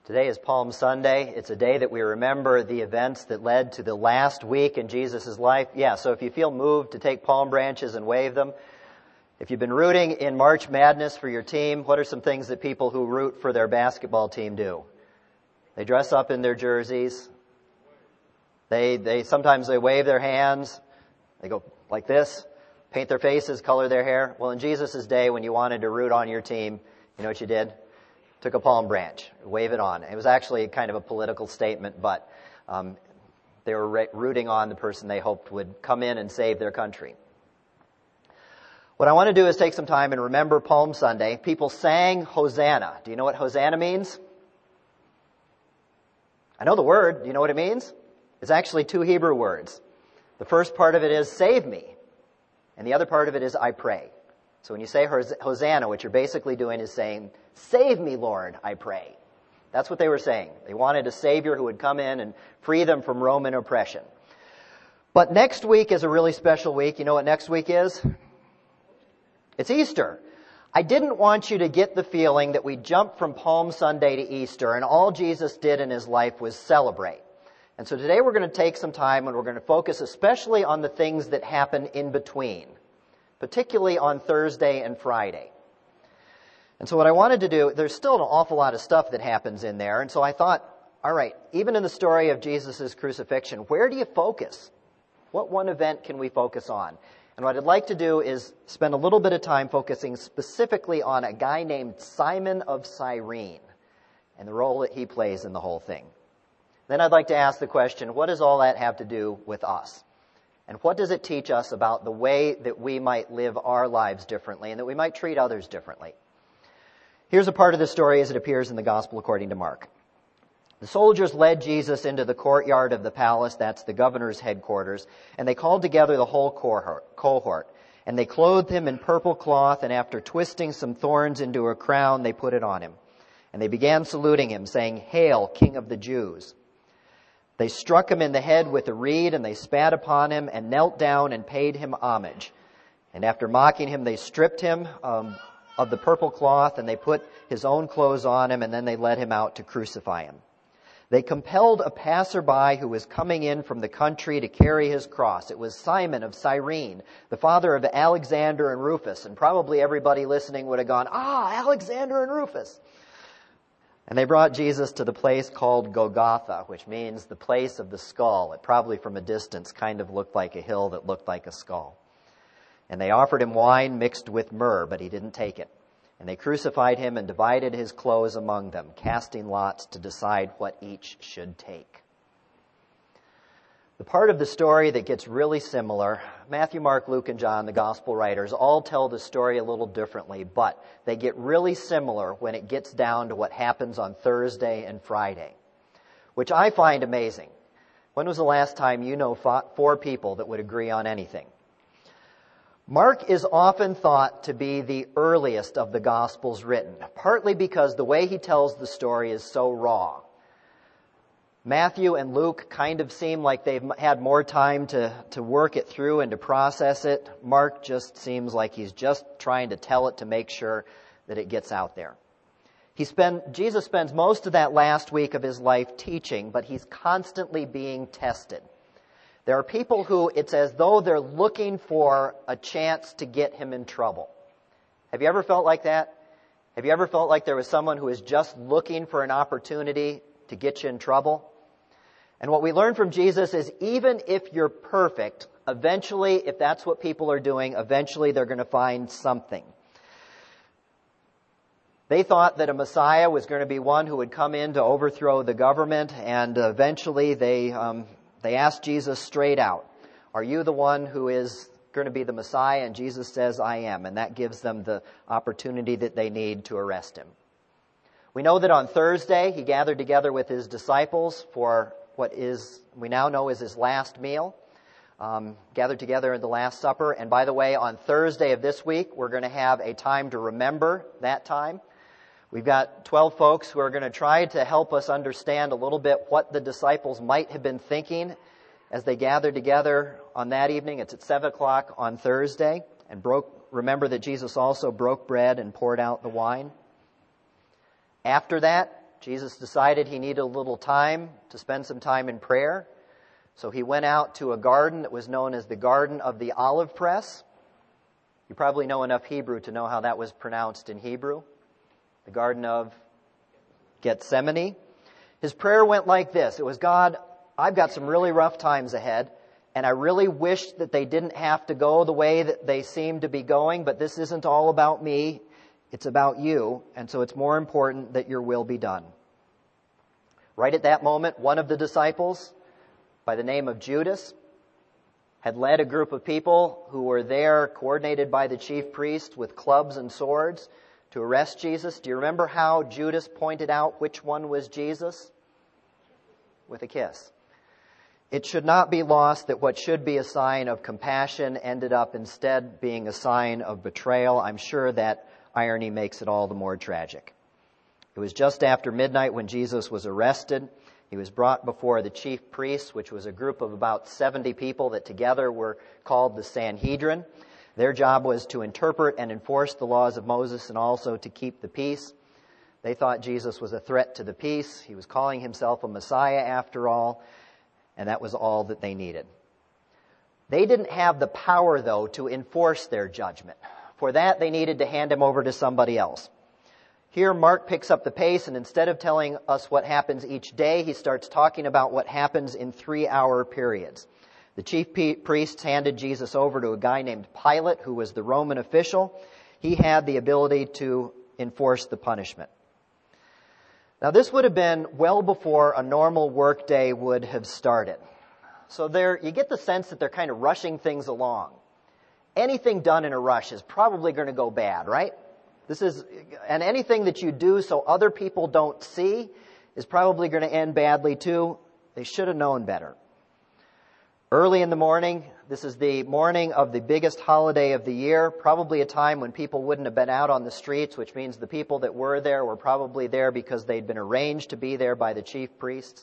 Today is Palm Sunday. It's a day that we remember the events that led to the last week in Jesus' life. Yeah, so if you feel moved to take palm branches and wave them, if you've been rooting in March Madness for your team, what are some things that people who root for their basketball team do? They dress up in their jerseys. They sometimes wave their hands. They go like this, paint their faces, color their hair. Well, in Jesus' day, when you wanted to root on your team, you know what you did? Took a palm branch, wave it on. It was actually kind of a political statement, but they were rooting on the person they hoped would come in and save their country. What I want to do is take some time and remember Palm Sunday. People sang Hosanna. Do you know what Hosanna means? I know the word. Do you know what it means? It's actually two Hebrew words. The first part of it is save me, and the other part of it is I pray. So when you say Hosanna, what you're basically doing is saying, save me, Lord, I pray. That's what they were saying. They wanted a Savior who would come in and free them from Roman oppression. But next week is a really special week. You know what next week is? It's Easter. I didn't want you to get the feeling that we jumped from Palm Sunday to Easter and all Jesus did in his life was celebrate. And so today we're going to take some time and we're going to focus especially on the things that happen in between, particularly on Thursday and Friday. And so what I wanted to do, there's still an awful lot of stuff that happens in there. And so I thought, all right, even in the story of Jesus' crucifixion, where do you focus? What one event can we focus on? And what I'd like to do is spend a little bit of time focusing specifically on a guy named Simon of Cyrene and the role that he plays in the whole thing. Then I'd like to ask the question, what does all that have to do with us? And what does it teach us about the way that we might live our lives differently and that we might treat others differently? Here's a part of the story as it appears in the Gospel according to Mark. The soldiers led Jesus into the courtyard of the palace, that's the governor's headquarters, and they called together the whole cohort. And they clothed him in purple cloth, and after twisting some thorns into a crown, they put it on him. And they began saluting him, saying, "Hail, King of the Jews." They struck him in the head with a reed, and they spat upon him, and knelt down and paid him homage. And after mocking him, they stripped him of the purple cloth, and they put his own clothes on him, and then they led him out to crucify him. They compelled a passerby who was coming in from the country to carry his cross. It was Simon of Cyrene, the father of Alexander and Rufus, and probably everybody listening would have gone, Alexander and Rufus. And they brought Jesus to the place called Golgotha, which means the place of the skull. It probably from a distance kind of looked like a hill that looked like a skull. And they offered him wine mixed with myrrh, but he didn't take it. And they crucified him and divided his clothes among them, casting lots to decide what each should take. The part of the story that gets really similar, Matthew, Mark, Luke, and John, the gospel writers, all tell the story a little differently, but they get really similar when it gets down to what happens on Thursday and Friday, which I find amazing. When was the last time you know four people that would agree on anything? Mark is often thought to be the earliest of the Gospels written, partly because the way he tells the story is so raw. Matthew and Luke kind of seem like they've had more time to work it through and to process it. Mark just seems like he's just trying to tell it to make sure that it gets out there. Jesus spends most of that last week of his life teaching, but he's constantly being tested. There are people who it's as though they're looking for a chance to get him in trouble. Have you ever felt like that? Have you ever felt like there was someone who is just looking for an opportunity to get you in trouble? And what we learn from Jesus is even if you're perfect, eventually, if that's what people are doing, eventually they're going to find something. They thought that a Messiah was going to be one who would come in to overthrow the government, and eventually they asked Jesus straight out, "Are you the one who is going to be the Messiah?" And Jesus says, "I am." And that gives them the opportunity that they need to arrest him. We know that on Thursday, he gathered together with his disciples for what we now know is his last meal, gathered together in the Last Supper. And by the way, on Thursday of this week, we're going to have a time to remember that time. We've got 12 folks who are going to try to help us understand a little bit what the disciples might have been thinking as they gathered together on that evening. It's at 7 o'clock on Thursday. And remember that Jesus also broke bread and poured out the wine. After that, Jesus decided he needed a little time to spend some time in prayer. So he went out to a garden that was known as the Garden of the Olive Press. You probably know enough Hebrew to know how that was pronounced in Hebrew. The Garden of Gethsemane. His prayer went like this. It was, God, I've got some really rough times ahead, and I really wish that they didn't have to go the way that they seem to be going, but this isn't all about me. It's about you, and so it's more important that your will be done. Right at that moment, one of the disciples, by the name of Judas, had led a group of people who were there, coordinated by the chief priest with clubs and swords, to arrest Jesus. Do you remember how Judas pointed out which one was Jesus? With a kiss. It should not be lost that what should be a sign of compassion ended up instead being a sign of betrayal. I'm sure that irony makes it all the more tragic. It was just after midnight when Jesus was arrested. He was brought before the chief priests, which was a group of about 70 people that together were called the Sanhedrin. Their job was to interpret and enforce the laws of Moses and also to keep the peace. They thought Jesus was a threat to the peace. He was calling himself a Messiah after all, and that was all that they needed. They didn't have the power, though, to enforce their judgment. For that, they needed to hand him over to somebody else. Here, Mark picks up the pace, and instead of telling us what happens each day, he starts talking about what happens in 3-hour periods. The chief priests handed Jesus over to a guy named Pilate, who was the Roman official. He had the ability to enforce the punishment. Now, this would have been well before a normal workday would have started. So there, you get the sense that they're kind of rushing things along. Anything done in a rush is probably going to go bad, right? And anything that you do so other people don't see is probably going to end badly too. They should have known better. Early in the morning, this is the morning of the biggest holiday of the year, probably a time when people wouldn't have been out on the streets, which means the people that were there were probably there because they'd been arranged to be there by the chief priests.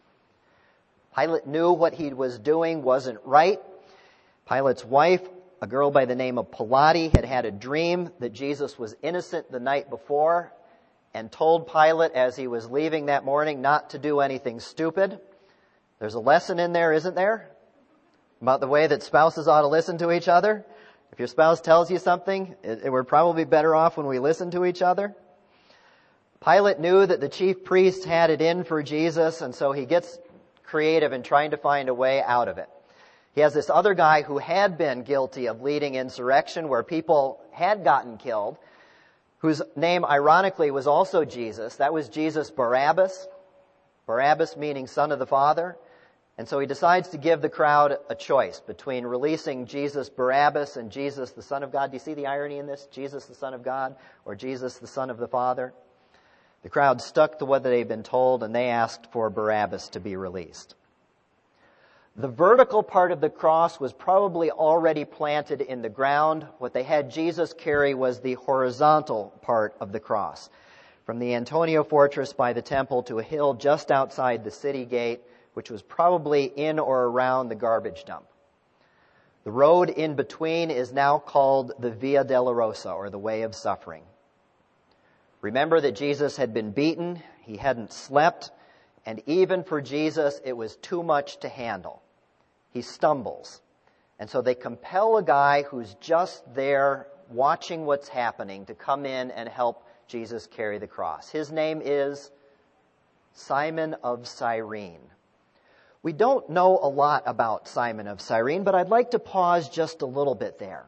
Pilate knew what he was doing wasn't right. Pilate's wife, a girl by the name of Pilate, had had a dream that Jesus was innocent the night before and told Pilate as he was leaving that morning not to do anything stupid. There's a lesson in there, isn't there? About the way that spouses ought to listen to each other. If your spouse tells you something, we're probably better off when we listen to each other. Pilate knew that the chief priests had it in for Jesus, and so he gets creative in trying to find a way out of it. He has this other guy who had been guilty of leading insurrection where people had gotten killed, whose name ironically was also Jesus. That was Jesus Barabbas. Barabbas meaning son of the Father. And so he decides to give the crowd a choice between releasing Jesus Barabbas and Jesus the Son of God. Do you see the irony in this? Jesus the Son of God or Jesus the Son of the Father? The crowd stuck to what they'd been told, and they asked for Barabbas to be released. The vertical part of the cross was probably already planted in the ground. What they had Jesus carry was the horizontal part of the cross, from the Antonia fortress by the temple to a hill just outside the city gate, which was probably in or around the garbage dump. The road in between is now called the Via Dolorosa, or the Way of Suffering. Remember that Jesus had been beaten, he hadn't slept, and even for Jesus, it was too much to handle. He stumbles. And so they compel a guy who's just there watching what's happening to come in and help Jesus carry the cross. His name is Simon of Cyrene. We don't know a lot about Simon of Cyrene, but I'd like to pause just a little bit there.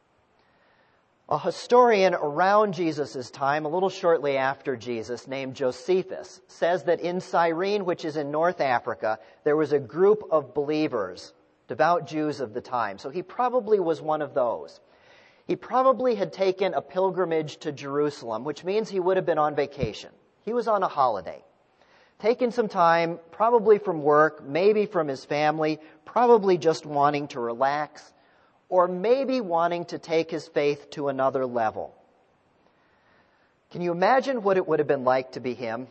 A historian around Jesus' time, a little shortly after Jesus, named Josephus, says that in Cyrene, which is in North Africa, there was a group of believers, devout Jews of the time. So he probably was one of those. He probably had taken a pilgrimage to Jerusalem, which means he would have been on vacation. He was on a holiday. Taken some time, probably from work, maybe from his family, probably just wanting to relax, or maybe wanting to take his faith to another level. Can you imagine what it would have been like to be him?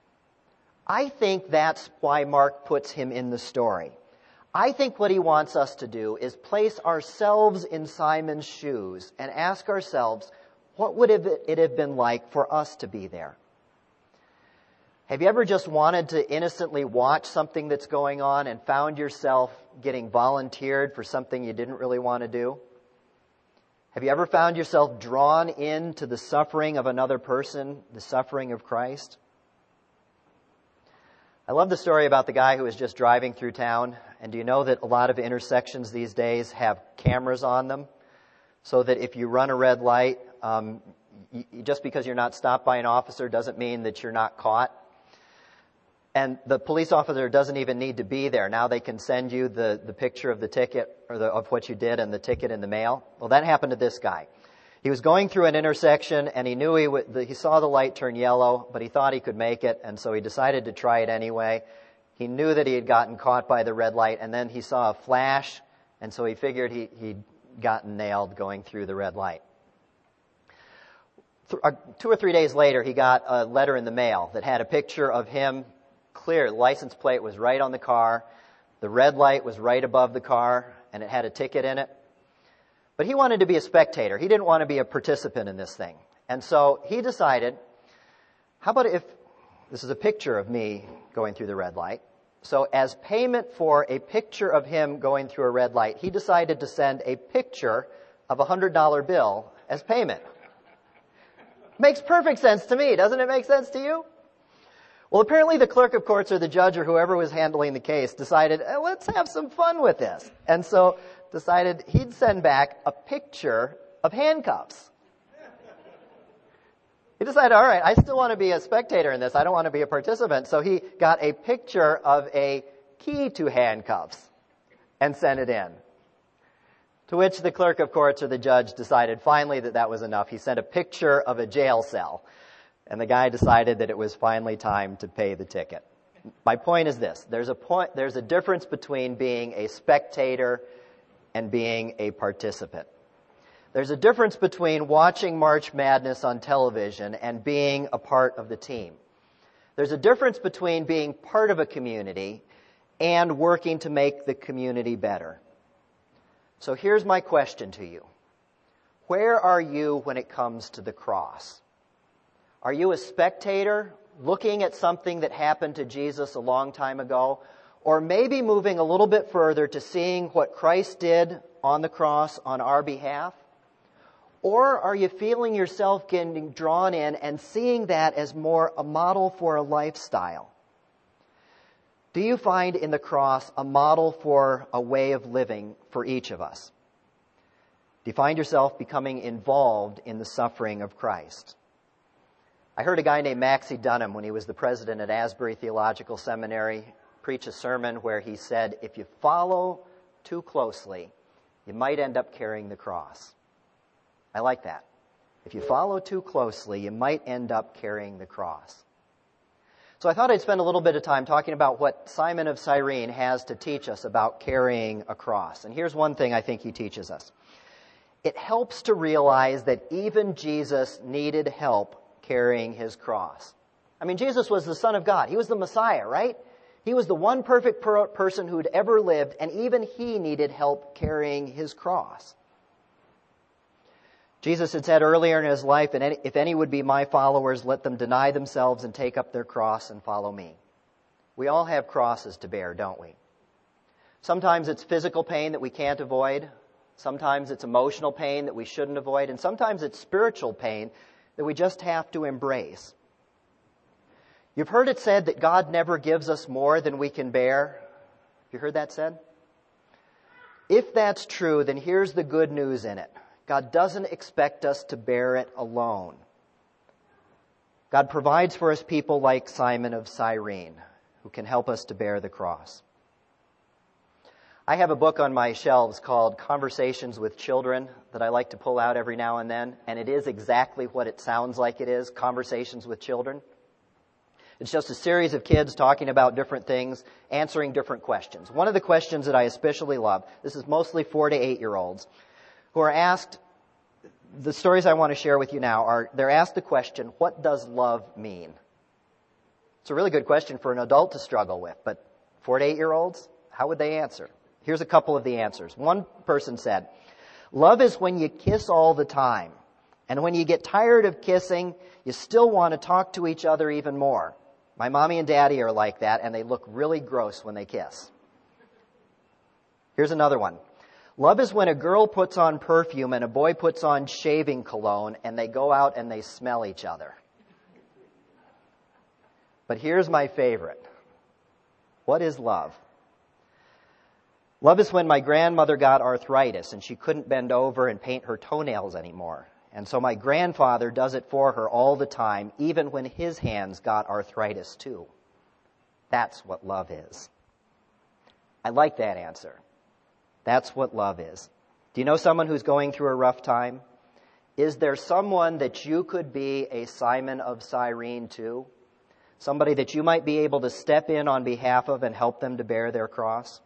I think that's why Mark puts him in the story. I think what he wants us to do is place ourselves in Simon's shoes and ask ourselves, what would it have been like for us to be there? Have you ever just wanted to innocently watch something that's going on and found yourself getting volunteered for something you didn't really want to do? Have you ever found yourself drawn into the suffering of another person, the suffering of Christ? I love the story about the guy who was just driving through town. And do you know that a lot of intersections these days have cameras on them? So that if you run a red light, just because you're not stopped by an officer doesn't mean that you're not caught. And the police officer doesn't even need to be there. Now they can send you the picture of the ticket or of what you did and the ticket in the mail. Well, that happened to this guy. He was going through an intersection and he knew he saw the light turn yellow, but he thought he could make it, and so he decided to try it anyway. He knew that he had gotten caught by the red light, and then he saw a flash, and so he figured he'd gotten nailed going through the red light. 2 or 3 days later, he got a letter in the mail that had a picture of him. Clear, the license plate was right on the car. The red light was right above the car, and it had a ticket in it. But he wanted to be a spectator. He didn't want to be a participant in this thing. And so he decided, how about if this is a picture of me going through the red light? So as payment for a picture of him going through a red light, he decided to send a picture of a $100 bill as payment. Makes perfect sense to me. Doesn't it make sense to you? Well, apparently the clerk of courts or the judge or whoever was handling the case decided, let's have some fun with this. And so decided he'd send back a picture of handcuffs. He decided, all right, I still want to be a spectator in this. I don't want to be a participant. So he got a picture of a key to handcuffs and sent it in. To which the clerk of courts or the judge decided finally that was enough. He sent a picture of a jail cell. And the guy decided that it was finally time to pay the ticket. My point is this. There's a difference between being a spectator and being a participant. There's a difference between watching March Madness on television and being a part of the team. There's a difference between being part of a community and working to make the community better. So here's my question to you. Where are you when it comes to the cross? Are you a spectator looking at something that happened to Jesus a long time ago? Or maybe moving a little bit further to seeing what Christ did on the cross on our behalf? Or are you feeling yourself getting drawn in and seeing that as more a model for a lifestyle? Do you find in the cross a model for a way of living for each of us? Do you find yourself becoming involved in the suffering of Christ? I heard a guy named Maxie Dunham, when he was the president at Asbury Theological Seminary, preach a sermon where he said, if you follow too closely, you might end up carrying the cross. I like that. If you follow too closely, you might end up carrying the cross. So I thought I'd spend a little bit of time talking about what Simon of Cyrene has to teach us about carrying a cross. And here's one thing I think he teaches us. It helps to realize that even Jesus needed help carrying his cross. I mean, Jesus was the Son of God. He was the Messiah, right? He was the one perfect person who'd ever lived, and even he needed help carrying his cross. Jesus had said earlier in his life, if any would be my followers, let them deny themselves and take up their cross and follow me. We all have crosses to bear, don't we? Sometimes it's physical pain that we can't avoid. Sometimes it's emotional pain that we shouldn't avoid. And sometimes it's spiritual pain that we just have to embrace. You've heard it said that God never gives us more than we can bear. Have you heard that said? If that's true, then here's the good news in it. God doesn't expect us to bear it alone. God provides for us people like Simon of Cyrene, who can help us to bear the cross. I have a book on my shelves called Conversations with Children that I like to pull out every now and then, and it is exactly what it sounds like it is, Conversations with Children. It's just a series of kids talking about different things, answering different questions. One of the questions that I especially love, this is mostly 4 to 8-year-olds, who are asked, the stories I want to share with you now they're asked the question, what does love mean? It's a really good question for an adult to struggle with, but 4 to 8-year-olds, how would they answer? Here's a couple of the answers. One person said, love is when you kiss all the time. And when you get tired of kissing, you still want to talk to each other even more. My mommy and daddy are like that, and they look really gross when they kiss. Here's another one. Love is when a girl puts on perfume and a boy puts on shaving cologne, and they go out and they smell each other. But here's my favorite. What is love? Love is when my grandmother got arthritis and she couldn't bend over and paint her toenails anymore. And so my grandfather does it for her all the time, even when his hands got arthritis too. That's what love is. I like that answer. That's what love is. Do you know someone who's going through a rough time? Is there someone that you could be a Simon of Cyrene to? Somebody that you might be able to step in on behalf of and help them to bear their cross?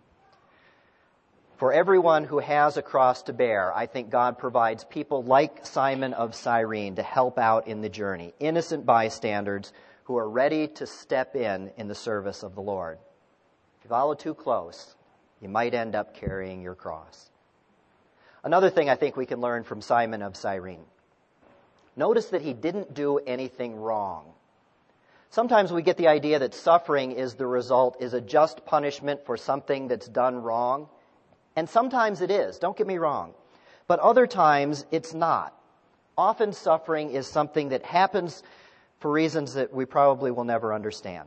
For everyone who has a cross to bear, I think God provides people like Simon of Cyrene to help out in the journey, innocent bystanders who are ready to step in the service of the Lord. If you follow too close, you might end up carrying your cross. Another thing I think we can learn from Simon of Cyrene. Notice that he didn't do anything wrong. Sometimes we get the idea that suffering is a just punishment for something that's done wrong. And sometimes it is, don't get me wrong. But other times it's not. Often suffering is something that happens for reasons that we probably will never understand.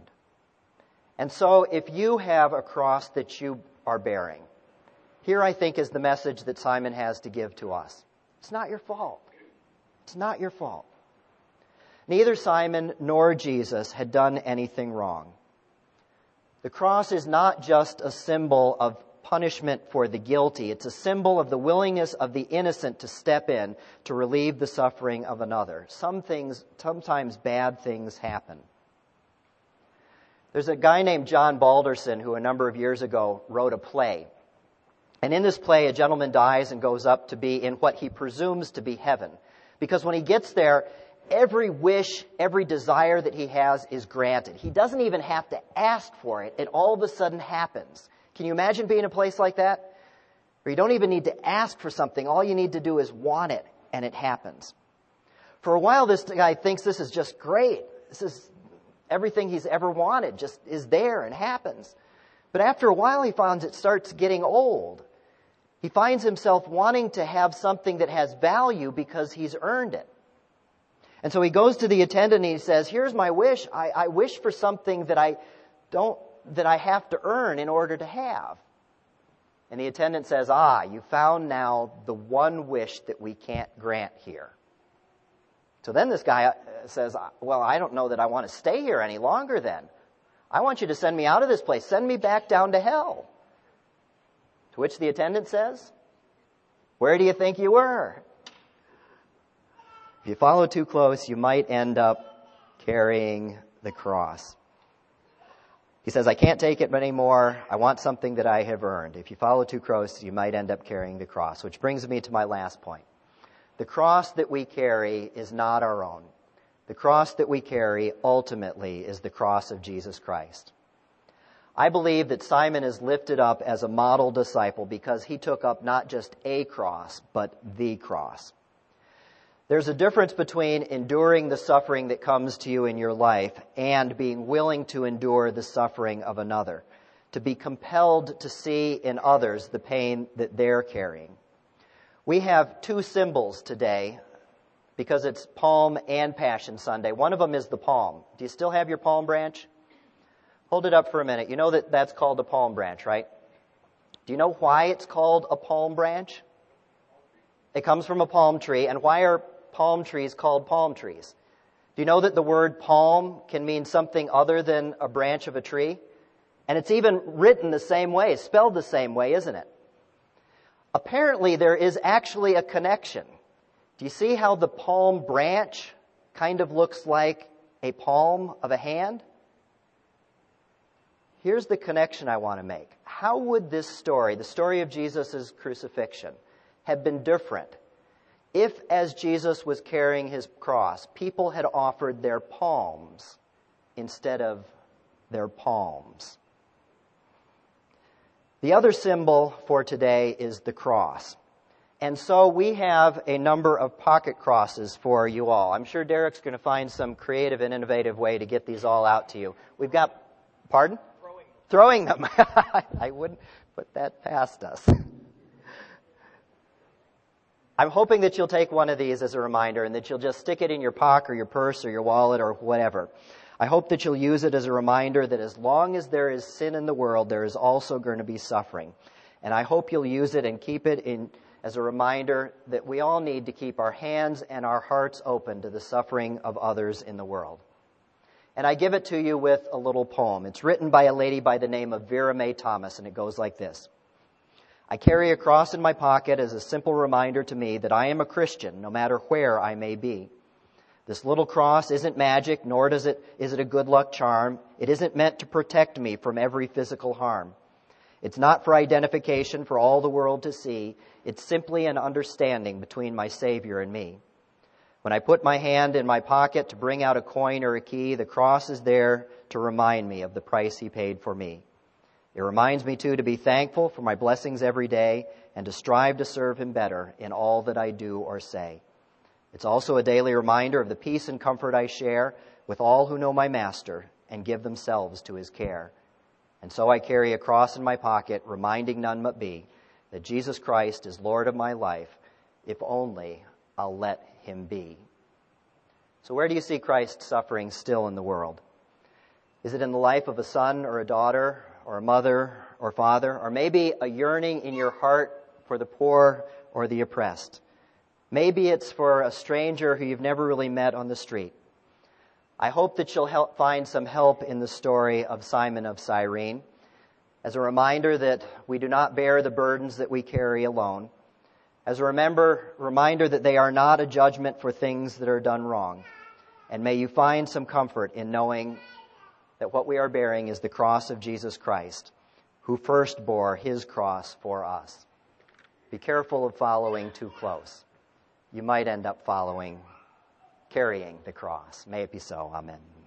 And so if you have a cross that you are bearing, here I think is the message that Simon has to give to us. It's not your fault. It's not your fault. Neither Simon nor Jesus had done anything wrong. The cross is not just a symbol of punishment for the guilty. It's a symbol of the willingness of the innocent to step in to relieve the suffering of another. Sometimes bad things happen. There's a guy named John Balderson who a number of years ago wrote a play. And in this play, a gentleman dies and goes up to be in what he presumes to be heaven. Because when he gets there, every wish, every desire that he has is granted. He doesn't even have to ask for it. It all of a sudden happens. Can you imagine being in a place like that? Where you don't even need to ask for something. All you need to do is want it, and it happens. For a while, this guy thinks this is just great. This is everything he's ever wanted, just is there and happens. But after a while, he finds it starts getting old. He finds himself wanting to have something that has value because he's earned it. And so he goes to the attendant and he says, here's my wish. I wish for something that I have to earn in order to have. And the attendant says, you found now the one wish that we can't grant here. So then this guy says, well, I don't know that I want to stay here any longer then. I want you to send me out of this place. Send me back down to hell. To which the attendant says, where do you think you were? If you follow too close, you might end up carrying the cross. He says, I can't take it anymore. I want something that I have earned. If you follow too close, you might end up carrying the cross, which brings me to my last point. The cross that we carry is not our own. The cross that we carry ultimately is the cross of Jesus Christ. I believe that Simon is lifted up as a model disciple because he took up not just a cross, but the cross. There's a difference between enduring the suffering that comes to you in your life and being willing to endure the suffering of another, to be compelled to see in others the pain that they're carrying. We have two symbols today because it's Palm and Passion Sunday. One of them is the palm. Do you still have your palm branch? Hold it up for a minute. You know that that's called a palm branch, right? Do you know why it's called a palm branch? It comes from a palm tree. And why are palm trees called palm trees? Do you know that the word palm can mean something other than a branch of a tree? And it's even written the same way, spelled the same way, isn't it? Apparently, there is actually a connection. Do you see how the palm branch kind of looks like a palm of a hand? Here's the connection I want to make. How would this story, the story of Jesus' crucifixion, have been different if, as Jesus was carrying his cross, people had offered their palms instead of their palms? The other symbol for today is the cross. And so we have a number of pocket crosses for you all. I'm sure Derek's going to find some creative and innovative way to get these all out to you. We've got, pardon? Throwing them. I wouldn't put that past us. I'm hoping that you'll take one of these as a reminder and that you'll just stick it in your pocket or your purse or your wallet or whatever. I hope that you'll use it as a reminder that as long as there is sin in the world, there is also going to be suffering. And I hope you'll use it and keep it in as a reminder that we all need to keep our hands and our hearts open to the suffering of others in the world. And I give it to you with a little poem. It's written by a lady by the name of Vera Mae Thomas, and it goes like this. I carry a cross in my pocket as a simple reminder to me that I am a Christian, no matter where I may be. This little cross isn't magic, nor is it a good luck charm. It isn't meant to protect me from every physical harm. It's not for identification for all the world to see. It's simply an understanding between my Savior and me. When I put my hand in my pocket to bring out a coin or a key, the cross is there to remind me of the price He paid for me. It reminds me, too, to be thankful for my blessings every day and to strive to serve Him better in all that I do or say. It's also a daily reminder of the peace and comfort I share with all who know my Master and give themselves to His care. And so I carry a cross in my pocket, reminding none but me that Jesus Christ is Lord of my life, if only I'll let Him be. So where do you see Christ's suffering still in the world? Is it in the life of a son or a daughter or a mother or father, or maybe a yearning in your heart for the poor or the oppressed? Maybe it's for a stranger who you've never really met on the street. I hope that you'll find some help in the story of Simon of Cyrene as a reminder that we do not bear the burdens that we carry alone, as a reminder that they are not a judgment for things that are done wrong. And may you find some comfort in knowing that what we are bearing is the cross of Jesus Christ, who first bore His cross for us. Be careful of following too close. You might end up carrying the cross. May it be so. Amen.